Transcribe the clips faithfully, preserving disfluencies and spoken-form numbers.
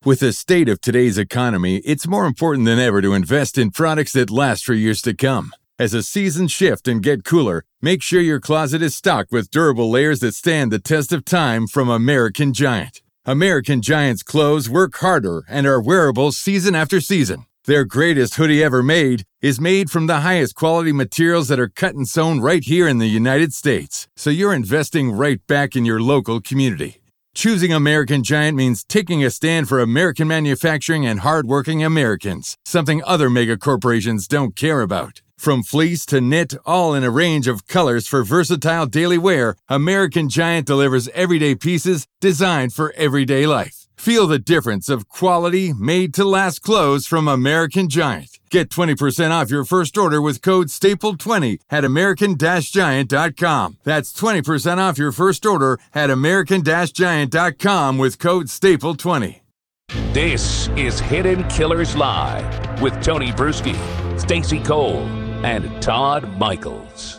With the state of today's economy, it's more important than ever to invest in products that last for years to come. As the seasons shift and get cooler, make sure your closet is stocked with durable layers that stand the test of time from American Giant. American Giant's clothes work harder and are wearable season after season. Their greatest hoodie ever made is made from the highest quality materials that are cut and sewn right here in the United States. So you're investing right back in your local community. Choosing American Giant means taking a stand for American manufacturing and hardworking Americans, something other mega corporations don't care about. From fleece to knit, all in a range of colors for versatile daily wear, American Giant delivers everyday pieces designed for everyday life. Feel the difference of quality, made-to-last clothes from American Giant. Get twenty percent off your first order with code staple twenty at american giant dot com. That's twenty percent off your first order at american giant dot com with code staple twenty. This is Hidden Killers Live with Tony Bruschi, Stacey Cole, and Todd Michaels.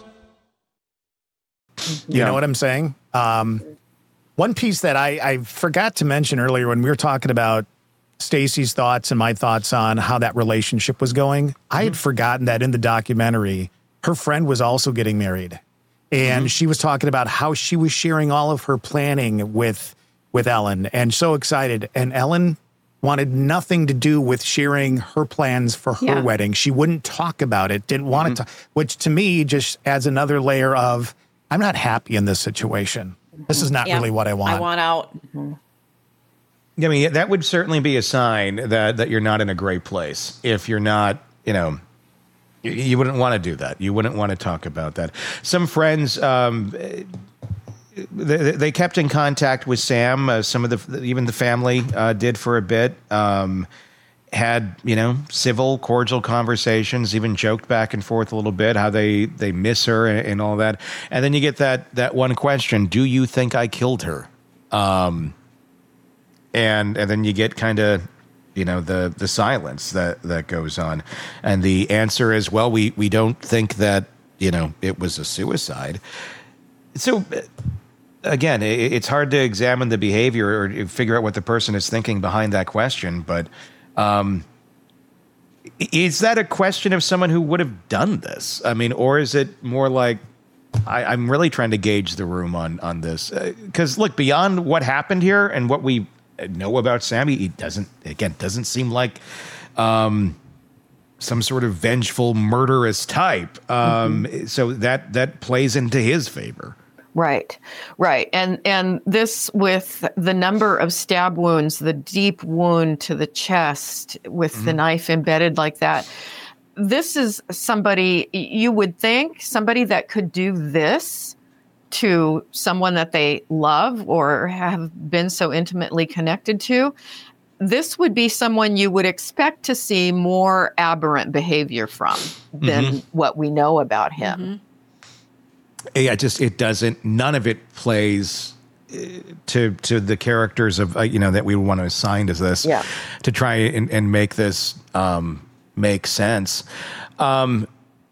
You Yeah. know what I'm saying? Um, one piece that I, I forgot to mention earlier when we were talking about Stacey's thoughts and my thoughts on how that relationship was going, mm-hmm. I had forgotten that in the documentary, her friend was also getting married. And mm-hmm. she was talking about how she was sharing all of her planning with with Ellen and so excited. And Ellen wanted nothing to do with sharing her plans for her Yeah. wedding. She wouldn't talk about it, didn't want Mm-hmm. to, talk, which to me just adds another layer of, I'm not happy in this situation. This is not Yeah. really what I want. I want out. I mean, that would certainly be a sign that, that you're not in a great place. If you're not, you know, you, you wouldn't want to do that. You wouldn't want to talk about that. Some friends, um, they, they kept in contact with Sam. Uh, some of the, even the family uh, did for a bit. Um, had, you know, civil, cordial conversations, even joked back and forth a little bit, how they, they miss her and, and all that. And then you get that, that one question, do you think I killed her? Um, and, and then you get kind of, you know, the, the silence that, that goes on. And the answer is, well, we, we don't think that, you know, it was a suicide. So again, it, it's hard to examine the behavior or figure out what the person is thinking behind that question, but Um, is that a question of someone who would have done this? I mean, or is it more like, I, I'm really trying to gauge the room on, on this. Because uh, look, beyond what happened here and what we know about Sammy, he doesn't, again, doesn't seem like um, some sort of vengeful, murderous type. Um, mm-hmm. So that, that plays into his favor. Right, right. And and this with the number of stab wounds, the deep wound to the chest with mm-hmm. the knife embedded like that. This is somebody, you would think, somebody that could do this to someone that they love or have been so intimately connected to. This would be someone you would expect to see more aberrant behavior from than mm-hmm. what we know about him. Mm-hmm. Yeah, just it doesn't. None of it plays to to the characters of uh, you know that we want to assign to this. Yeah. To try and, and make this um, make sense. Um,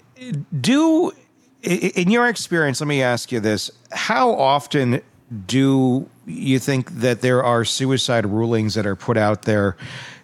do in your experience, let me ask you this: how often do you think that there are suicide rulings that are put out there?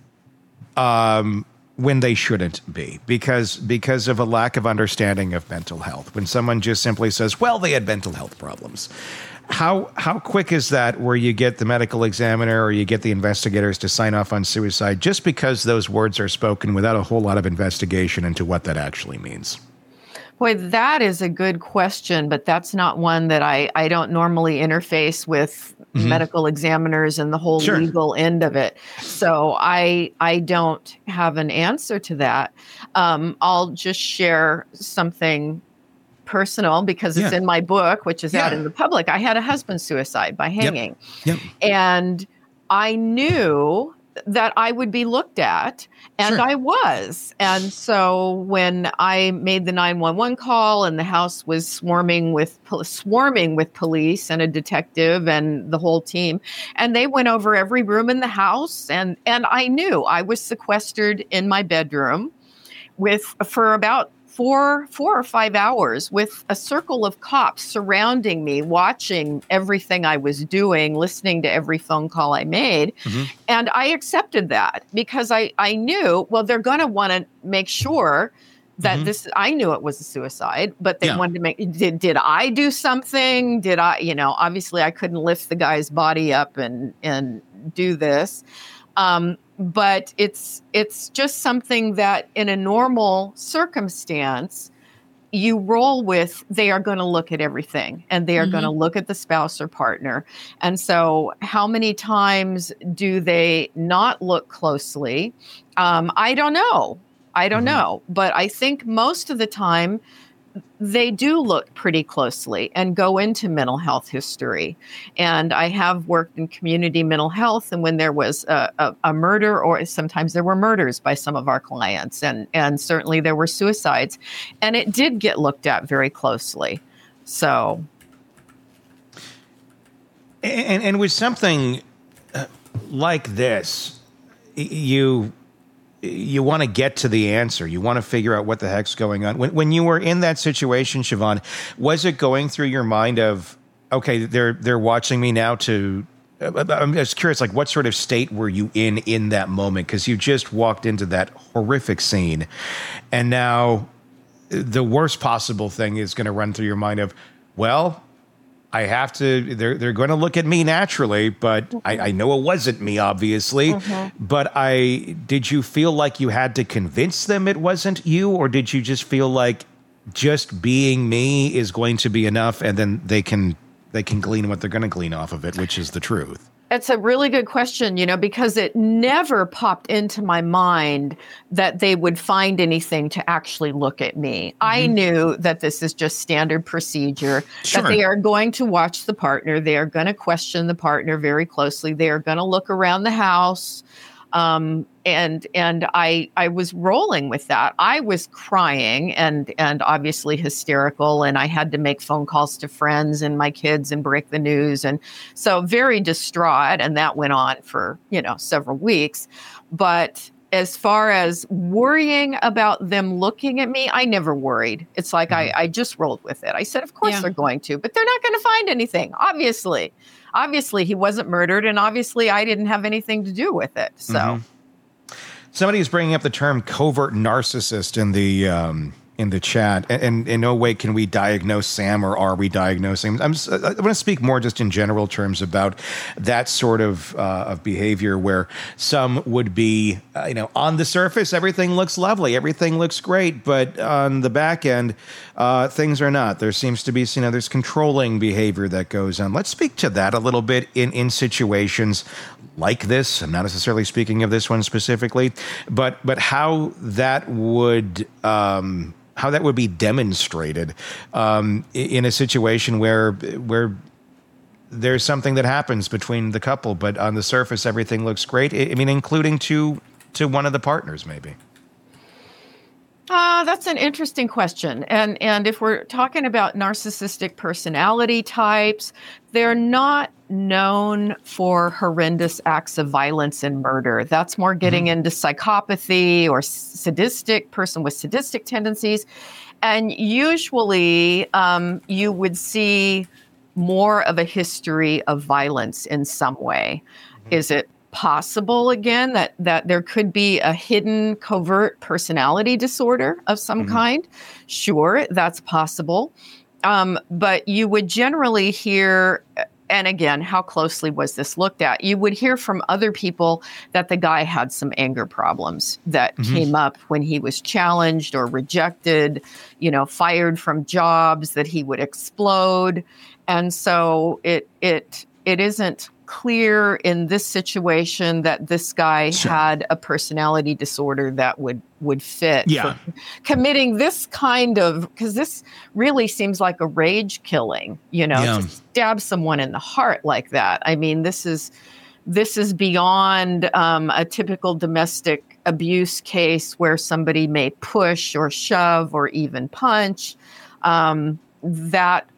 Um. When they shouldn't be, because because of a lack of understanding of mental health. When someone just simply says, well, they had mental health problems. How how quick is that where you get the medical examiner or you get the investigators to sign off on suicide just because those words are spoken without a whole lot of investigation into what that actually means? Boy, that is a good question, but that's not one that I, I don't normally interface with mm-hmm. medical examiners and the whole sure. legal end of it. So I I don't have an answer to that. Um, I'll just share something personal because it's yeah. in my book, which is yeah. out in the public. I had a husband suicide by hanging. Yep. Yep. And I knew that I would be looked at, and sure. I was. And so when I made the nine one one call and the house was swarming with swarming with police and a detective and the whole team, and they went over every room in the house, and and I knew I was sequestered in my bedroom with for about four, four or five hours with a circle of cops surrounding me, watching everything I was doing, listening to every phone call I made. Mm-hmm. And I accepted that because I, I knew, well, they're going to want to make sure that mm-hmm. this, I knew it was a suicide, but they yeah. wanted to make, did, did I do something? Did I, you know, obviously I couldn't lift the guy's body up and, and do this. Um, but it's, it's just something that in a normal circumstance, you roll with. They are going to look at everything, and they are mm-hmm. going to look at the spouse or partner. And so how many times do they not look closely? Um, I don't know. I don't mm-hmm. know. But I think most of the time they do look pretty closely and go into mental health history. And I have worked in community mental health. And when there was a, a, a murder, or sometimes there were murders by some of our clients, and, and certainly there were suicides, and it did get looked at very closely. So. And, and with something like this, you... you want to get to the answer. You want to figure out what the heck's going on. When when you were in that situation, Siobhan, was it going through your mind of, okay, they're they're watching me now to, I'm just curious, like what sort of state were you in in that moment? Because you just walked into that horrific scene, and now the worst possible thing is going to run through your mind of, well, I have to, they're, they're going to look at me naturally, but mm-hmm. I, I know it wasn't me, obviously. Mm-hmm. But I, did you feel like you had to convince them it wasn't you? Or did you just feel like just being me is going to be enough, and then they can, they can glean what they're going to glean off of it, which is the truth? It's a really good question, you know, because it never popped into my mind that they would find anything to actually look at me. Mm-hmm. I knew that this is just standard procedure, sure. that they are going to watch the partner. They are going to question the partner very closely. They are going to look around the house. Um, and, and I, I was rolling with that. I was crying and, and obviously hysterical, and I had to make phone calls to friends and my kids and break the news. And so very distraught. And that went on for, you know, several weeks. But as far as worrying about them looking at me, I never worried. It's like, I, I just rolled with it. I said, of course yeah. they're going to, but they're not going to find anything. Obviously, obviously he wasn't murdered, and obviously I didn't have anything to do with it. So mm-hmm. Somebody is bringing up the term covert narcissist in the, um, in the chat, and, and in no way can we diagnose Sam, or are we diagnosing? I'm just, I want to speak more just in general terms about that sort of uh, of behavior, where some would be, uh, you know, on the surface everything looks lovely, everything looks great, but on the back end uh, things are not. There seems to be, you know, there's controlling behavior that goes on. Let's speak to that a little bit in in situations like this. I'm not necessarily speaking of this one specifically, but but how that would. Um, how that would be demonstrated um, in a situation where where there's something that happens between the couple, but on the surface everything looks great. I mean, including to to one of the partners, maybe. Uh, that's an interesting question. And and if we're talking about narcissistic personality types, they're not known for horrendous acts of violence and murder. That's more getting mm-hmm. into psychopathy or sadistic, person with sadistic tendencies. And usually um, you would see more of a history of violence in some way. Mm-hmm. Is it possible, again, that that there could be a hidden covert personality disorder of some mm-hmm. kind? Sure, that's possible. Um, but you would generally hear, and again, how closely was this looked at? You would hear from other people that the guy had some anger problems that mm-hmm. came up when he was challenged or rejected, you know, fired from jobs, that he would explode. And so it it it isn't clear in this situation that this guy sure. had a personality disorder that would would fit yeah. for committing this kind of, because this really seems like a rage killing, you know, yeah. to stab someone in the heart like that. I mean, this is this is beyond um, a typical domestic abuse case where somebody may push or shove or even punch. Um, that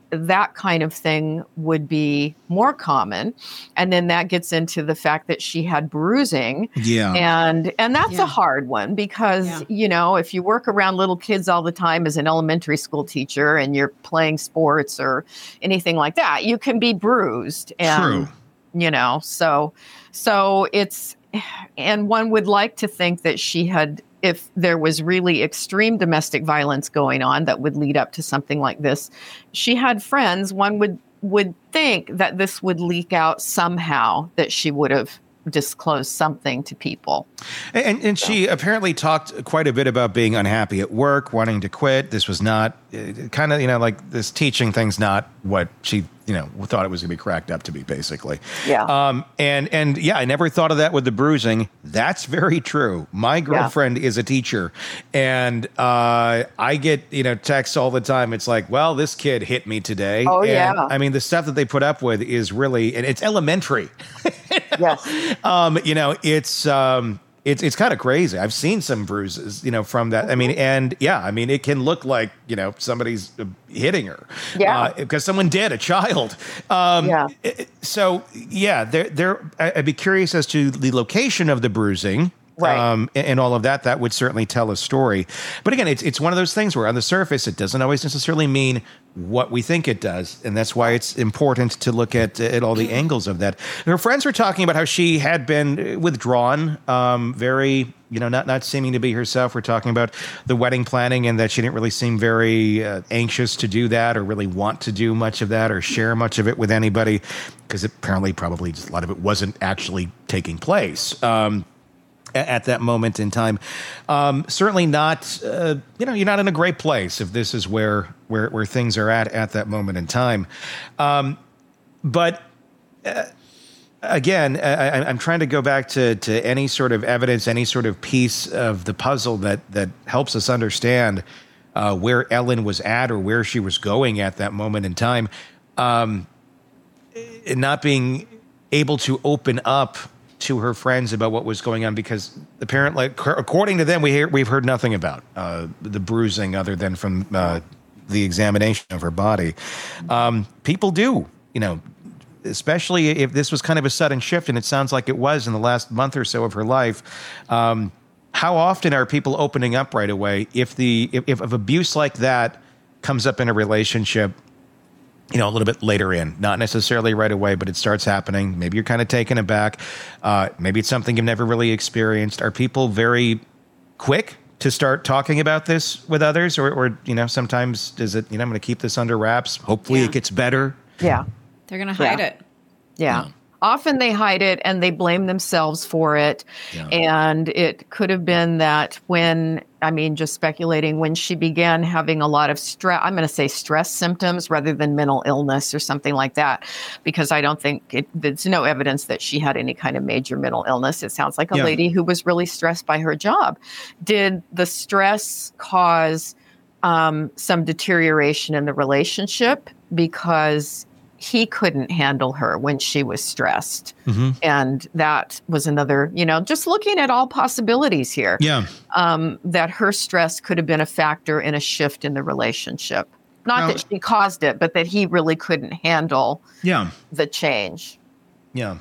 that kind of thing would be more common. And then that gets into the fact that she had bruising. Yeah. And and that's Yeah. a hard one because, Yeah. you know, if you work around little kids all the time as an elementary school teacher and you're playing sports or anything like that, you can be bruised. And, True. you know, so so it's, and one would like to think that she had, if there was really extreme domestic violence going on that would lead up to something like this, she had friends. One would would think that this would leak out somehow, that she would have disclosed something to people. And, and she apparently talked quite a bit about being unhappy at work, wanting to quit. This was not uh, kind of, you know, like this teaching thing's not what she, you know, thought it was going to be cracked up to be, basically. Yeah. Um, and, and yeah, I never thought of that with the bruising. That's very true. My girlfriend is a teacher, and uh, I get, you know, texts all the time. It's like, well, this kid hit me today. Oh, and, yeah. I mean, the stuff that they put up with is really, and it's elementary. Yes. Um, you know, it's um, it's it's kind of crazy. I've seen some bruises, you know, from that. I mean, and yeah, I mean, it can look like, you know, somebody's uh, hitting her, Yeah. because someone did, a child. Um, Yeah. it- So yeah, there there. I- I'd be curious as to the location of the bruising. Right. Um, and, and all of that, that would certainly tell a story. But again, it's it's one of those things where on the surface, it doesn't always necessarily mean what we think it does. And that's why it's important to look at, at all the angles of that. Her friends were talking about how she had been withdrawn, um, very, you know, not, not seeming to be herself. We're talking about the wedding planning and that she didn't really seem very uh, anxious to do that or really want to do much of that or share much of it with anybody, because apparently probably just a lot of it wasn't actually taking place. Um, at that moment in time. Um, certainly not, uh, you know, you're not in a great place if this is where, where, where things are at, at that moment in time. Um, but, uh, again, I, I'm trying to go back to, to any sort of evidence, any sort of piece of the puzzle that, that helps us understand, uh, where Ellen was at or where she was going at that moment in time. Um, not being able to open up to her friends about what was going on, because apparently, according to them, we hear, we've heard nothing about uh, the bruising other than from uh, the examination of her body. Um, people do, you know, especially if this was kind of a sudden shift, and it sounds like it was in the last month or so of her life. Um, how often are people opening up right away if the if, if abuse like that comes up in a relationship? You know, a little bit later in, not necessarily right away, but it starts happening. Maybe you're kind of taken aback. Uh, maybe it's something you've never really experienced. Are people very quick to start talking about this with others? Or, or you know, sometimes is it, you know, I'm going to keep this under wraps. Hopefully Yeah. it gets better. Yeah. They're going to hide Yeah. it. Yeah. Often they hide it and they blame themselves for it. Yeah. And it could have been that when, I mean, just speculating, when she began having a lot of stress, I'm going to say stress symptoms rather than mental illness or something like that, because I don't think it, there's no evidence that she had any kind of major mental illness. It sounds like a Yeah. lady who was really stressed by her job. Did the stress cause um, some deterioration in the relationship because he couldn't handle her when she was stressed? Mm-hmm. And that was another, you know, just looking at all possibilities here, Yeah. um, that her stress could have been a factor in a shift in the relationship. Not Now- that she caused it, but that he really couldn't handle Yeah. the change. Yeah.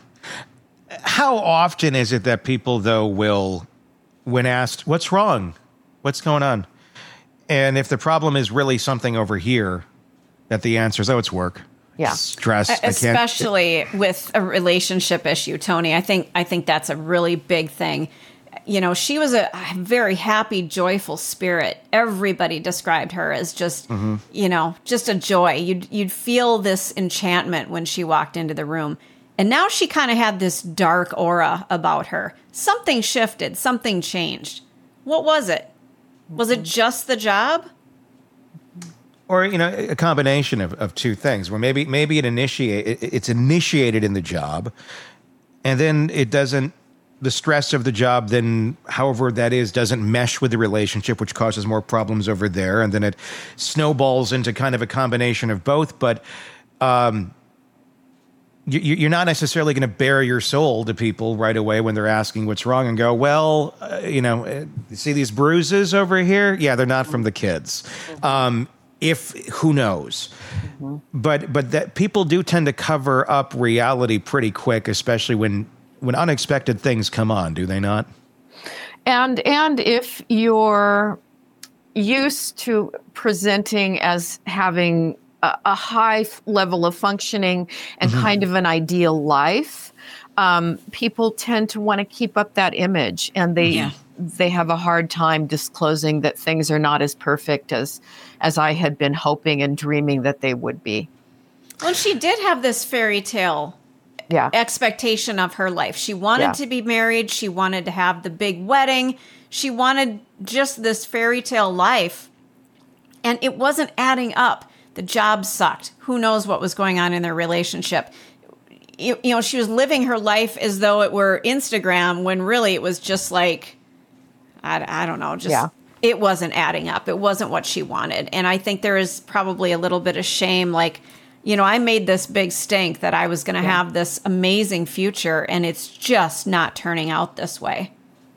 How often is it that people, though, will, when asked, what's wrong? What's going on? And if the problem is really something over here, that the answer is, oh, it's work. Yeah. Stress. I can't- Especially with a relationship issue, Tony. I think I think that's a really big thing. You know, she was a very happy, joyful spirit. Everybody described her as just, Mm-hmm. you know, just a joy. You'd you'd feel this enchantment when she walked into the room. And now she kind of had this dark aura about her. Something shifted, something changed. What was it? Was it just the job? Or, you know, a combination of, of two things where maybe maybe it initiate it, it's initiated in the job, and then it doesn't, the stress of the job then, however that is, doesn't mesh with the relationship, which causes more problems over there, and then it snowballs into kind of a combination of both. But um, you, you're not necessarily going to bare your soul to people right away when they're asking what's wrong and go, well, uh, you know, uh, see these bruises over here? Yeah, they're not from the kids. Um, If, who knows? Mm-hmm. But but that people do tend to cover up reality pretty quick, especially when when unexpected things come on, do they not? And and if you're used to presenting as having a, a high f- level of functioning and mm-hmm. kind of an ideal life, um, people tend to want to keep up that image, and they yeah. they have a hard time disclosing that things are not as perfect as as I had been hoping and dreaming that they would be. Well, she did have this fairy tale yeah. expectation of her life. She wanted yeah. to be married. She wanted to have the big wedding. She wanted just this fairy tale life, and it wasn't adding up. The job sucked. Who knows what was going on in their relationship? You, you know, she was living her life as though it were Instagram, when really it was just like, I, I don't know, just yeah. it wasn't adding up. It wasn't what she wanted. And I think there is probably a little bit of shame, like, you know, I made this big stink that I was going to yeah. have this amazing future, and it's just not turning out this way.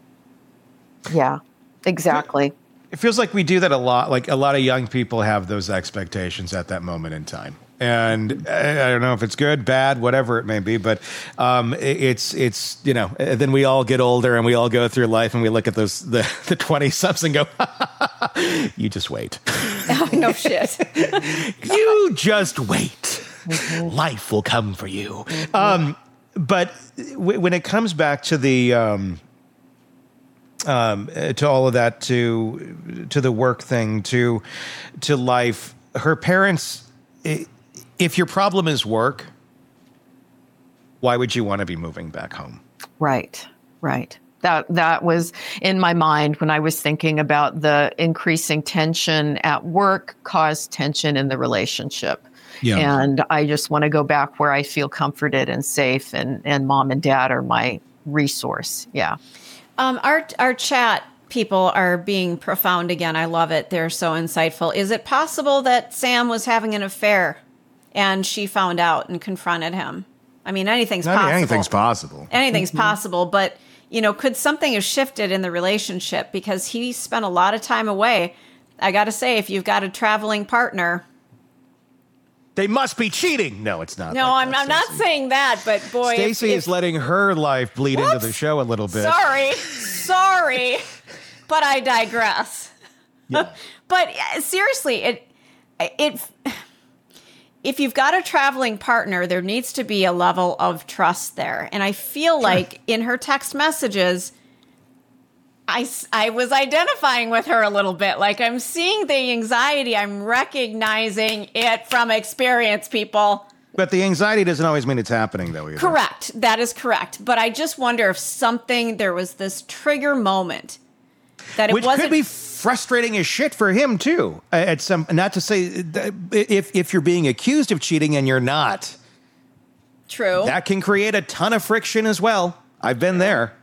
Yeah, exactly. It feels like we do that a lot. Like a lot of young people have those expectations at that moment in time. And I don't know if it's good, bad, whatever it may be, but um, it's, it's you know, then we all get older and we all go through life and we look at those the, the twenty-somethings and go, you just wait. Oh, no shit. You just wait. Mm-hmm. Life will come for you. Mm-hmm. Um, but w- when it comes back to the... Um, Um, to all of that, to to the work thing, to to life. Her parents, if your problem is work, why would you want to be moving back home? Right, right. That that was in my mind when I was thinking about the increasing tension at work caused tension in the relationship. Yeah. And I just want to go back where I feel comforted and safe, and, and mom and dad are my resource. Yeah. Um, our our chat people are being profound again. I love it. They're so insightful. Is it possible that Sam was having an affair and she found out and confronted him? I mean, anything's Not possible. Anything's possible. Anything's mm-hmm. possible. But, you know, could something have shifted in the relationship? Because he spent a lot of time away. I got to say, if you've got a traveling partner... They must be cheating. No, it's not. No, like I'm, that, I'm not saying that, but boy. Stacey is letting her life bleed Whoops. into the show a little bit. Sorry. Sorry. But I digress. Yeah. But seriously, it it if you've got a traveling partner, there needs to be a level of trust there. And I feel sure. like in her text messages, I, I was identifying with her a little bit. Like, I'm seeing the anxiety. I'm recognizing it from experience, people. But the anxiety doesn't always mean it's happening, though, either. Correct. That is correct. But I just wonder if something, there was this trigger moment that it Which wasn't... could be frustrating as shit for him, too. At some, not to say, that if, if you're being accused of cheating and you're not. True. That can create a ton of friction as well. I've been there.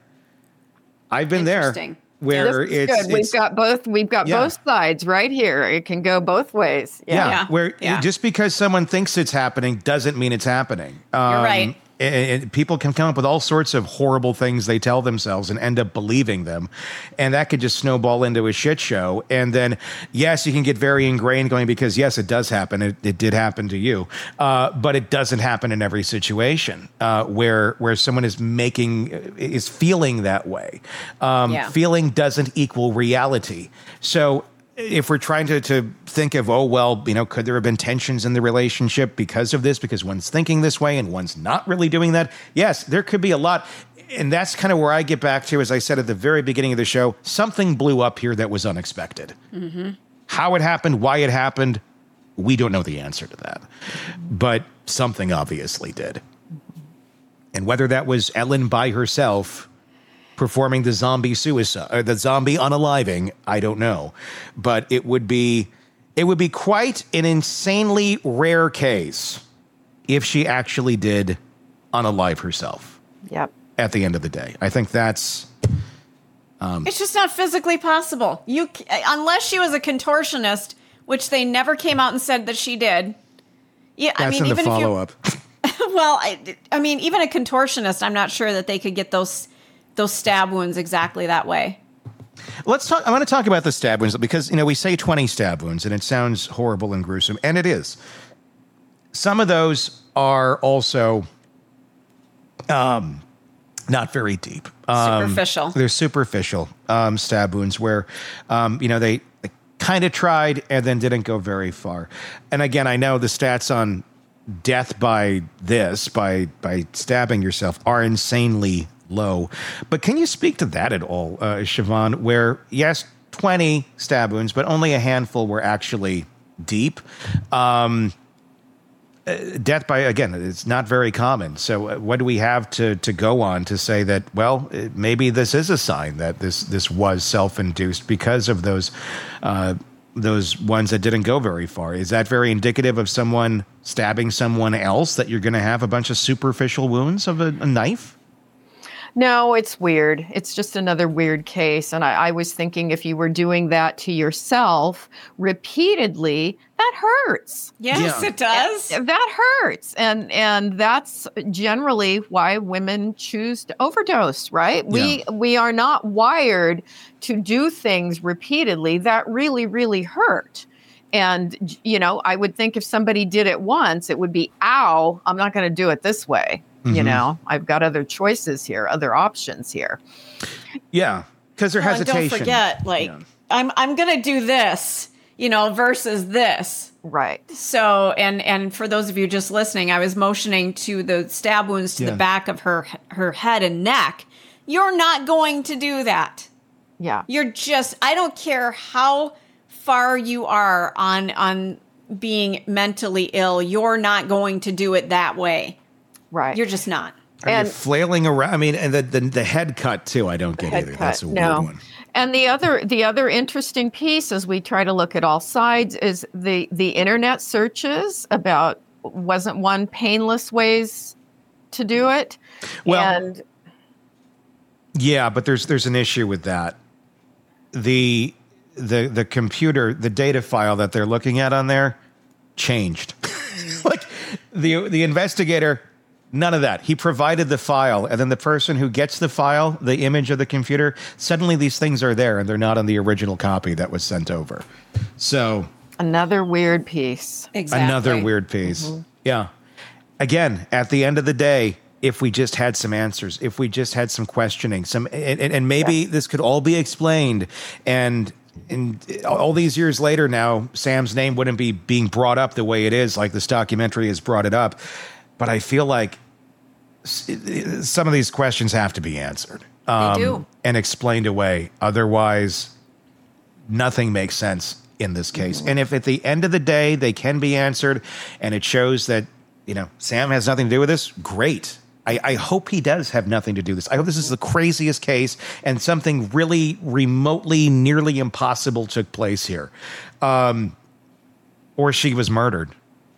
I've been there where this is it's, good. We've it's, got both. We've got yeah. both sides right here. It can go both ways. Yeah, yeah, yeah. where yeah. just because someone thinks it's happening doesn't mean it's happening. Um, You're right. And, and people can come up with all sorts of horrible things they tell themselves and end up believing them, and that could just snowball into a shit show. And then, yes, you can get very ingrained going because yes, it does happen. It, it did happen to you, uh, but it doesn't happen in every situation uh, where where someone is making is feeling that way. Um, yeah. Feeling doesn't equal reality. So if we're trying to, to think of, oh, well, you know, could there have been tensions in the relationship because of this, because one's thinking this way and one's not really doing that? Yes, there could be a lot. And that's kind of where I get back to, as I said at the very beginning of the show, something blew up here that was unexpected. Mm-hmm. How it happened, why it happened, we don't know the answer to that. But something obviously did. And whether that was Ellen by herself performing the zombie suicide or the zombie unaliving, I don't know, but it would be it would be quite an insanely rare case if she actually did unalive herself. Yep. At the end of the day, I think that's um, it's just not physically possible. You unless she was a contortionist, which they never came out and said that she did. Yeah, that's I mean, in even the follow up. well, I, I mean, even a contortionist, I'm not sure that they could get those. those stab wounds exactly that way. Let's talk. I want to talk about the stab wounds because, you know, we say twenty stab wounds and it sounds horrible and gruesome, and it is. some of those are also um, not very deep. Um, Superficial. They're superficial um, stab wounds where, um, you know, they, they kind of tried and then didn't go very far. And again, I know the stats on death by this, by by stabbing yourself, are insanely low. But can you speak to that at all, uh, Siobhan, where, yes, twenty stab wounds, but only a handful were actually deep. Um, uh, death by, again, it's not very common. So uh, what do we have to to go on to say that, well, uh, maybe this is a sign that this this was self-induced because of those uh, those ones that didn't go very far? Is that very indicative of someone stabbing someone else, that you're going to have a bunch of superficial wounds of a, a knife? No, it's weird. It's just another weird case. And I, I was thinking, if you were doing that to yourself repeatedly, that hurts. Yes, Yeah. it does. And that hurts. And and that's generally why women choose to overdose, right? We Yeah. we are not wired to do things repeatedly that really, really hurt. And, you know, I would think if somebody did it once, it would be, ow, I'm not going to do it this way. You Mhm. know, I've got other choices here, other options here. Yeah, because there Well, and hesitation. don't forget, like, Yeah. I'm I'm gonna do this, you know, versus this. Right. So, and and for those of you just listening, I was motioning to the stab wounds to Yeah. the back of her her head and neck. You're not going to do that. Yeah. You're just, I don't care how far you are on on being mentally ill, you're not going to do it that way. Right. You're just not. Are And- you flailing around? I mean, and the, the the head cut too. I don't get Head either. cut, That's a weird no. one. And the other the other interesting piece, as we try to look at all sides, is the the internet searches about, wasn't one painless ways to do it. Well, and Yeah, but there's there's an issue with that. The the the computer, the data file that they're looking at on there changed. Like the the investigator, none of that. He provided the file, and then the person who gets the file, the image of the computer, suddenly these things are there and they're not on the original copy that was sent over. So another weird piece. Exactly. another weird piece. Yeah. Again, at the end of the day, if we just had some answers, if we just had some questioning, some, and, and and maybe this could all be explained, and and all these years later now, Sam's name wouldn't be being brought up the way it is, like this documentary has brought it up. But I feel like s- some of these questions have to be answered um, do. and explained away. Otherwise, nothing makes sense in this case. And if at the end of the day they can be answered, and it shows that, you know, Sam has nothing to do with this, great. I, I hope he does have nothing to do with this. I hope this is the craziest case and something really remotely, nearly impossible took place here. Um, or she was murdered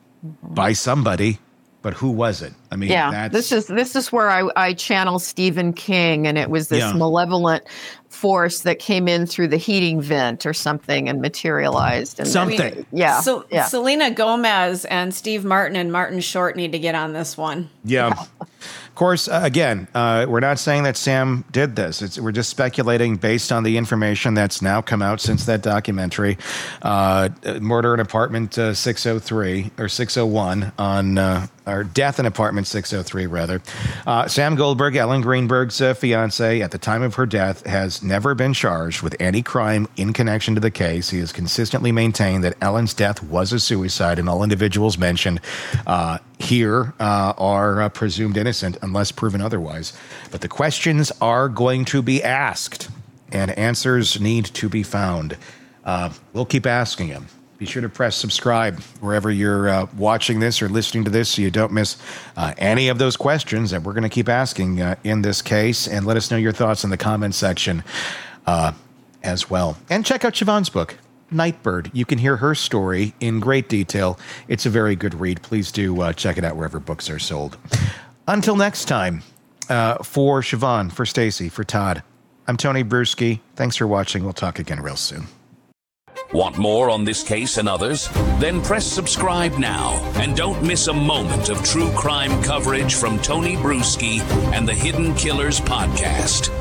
by somebody, but who was it? I mean, Yeah, that's, this is this is where I, I channel Stephen King, and it was this Yeah. malevolent force that came in through the heating vent or something and materialized. And Something. yeah, So yeah. Selena Gomez and Steve Martin and Martin Short need to get on this one. Yeah. Of course, uh, again, uh, we're not saying that Sam did this. It's, we're just speculating based on the information that's now come out since that documentary. Uh, Murder in Apartment uh, six oh three or six oh one on, uh, or Death in Apartment six oh three, rather. Uh, Sam Goldberg, Ellen Greenberg's uh, fiance, at the time of her death, has never been charged with any crime in connection to the case. He has consistently maintained that Ellen's death was a suicide, and all individuals mentioned uh, here uh, are uh, presumed innocent unless proven otherwise. But the questions are going to be asked, and answers need to be found. Uh, we'll keep asking them. Be sure to press subscribe wherever you're uh, watching this or listening to this so you don't miss uh, any of those questions that we're going to keep asking uh, in this case. And let us know your thoughts in the comment section uh, as well. And check out Siobhan's book, Nightbird. You can hear her story in great detail. It's a very good read. Please do uh, check it out wherever books are sold. Until next time, uh, for Siobhan, for Stacy, for Todd, I'm Tony Bruschi. Thanks for watching. We'll talk again real soon. Want more on this case and others? Then press subscribe now and don't miss a moment of true crime coverage from Tony Bruschi and the Hidden Killers podcast.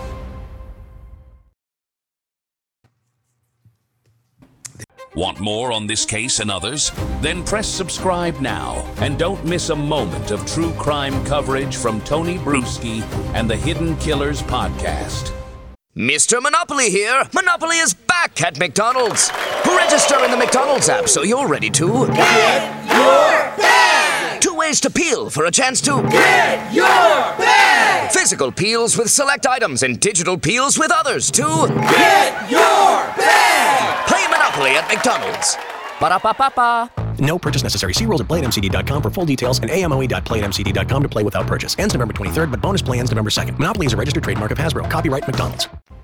Want more on this case and others? Then press subscribe now and don't miss a moment of true crime coverage from Tony Bruschi and the Hidden Killers podcast. Mister Monopoly here. Monopoly is back at McDonald's. Register in the McDonald's app so you're ready to get your bag. Two ways to peel for a chance to get your bag. Physical peels with select items and digital peels with others to get your bag. Play Monopoly at McDonald's. Ba-da-ba-ba-ba. No purchase necessary. See rules at play at m c d dot com for full details and a m o e dot play at m c d dot com to play without purchase. Ends November twenty-third, but bonus play ends November second. Monopoly is a registered trademark of Hasbro. Copyright McDonald's.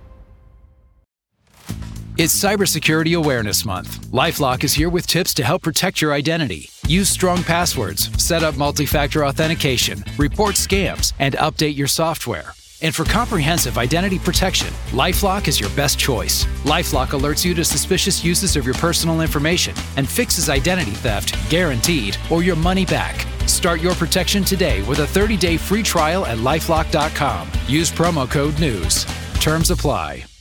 It's Cybersecurity Awareness Month. LifeLock is here with tips to help protect your identity. Use strong passwords, set up multi-factor authentication, report scams, and update your software. And for comprehensive identity protection, LifeLock is your best choice. LifeLock alerts you to suspicious uses of your personal information and fixes identity theft, guaranteed, or your money back. Start your protection today with a thirty-day free trial at lifelock dot com. Use promo code NEWS. Terms apply.